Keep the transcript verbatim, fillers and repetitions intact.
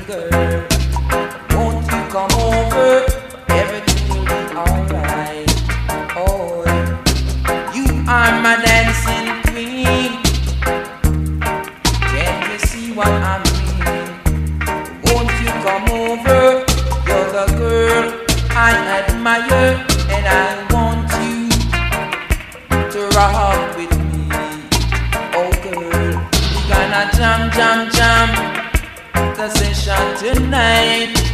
girl. Won't you come over? Everything will be alright. Oh, you are my dancing queen. Can't you see what I mean? Won't you come over? You're the girl I admire, and I want you to rock with me. Oh girl, we gonna jam, jam, jam the session tonight.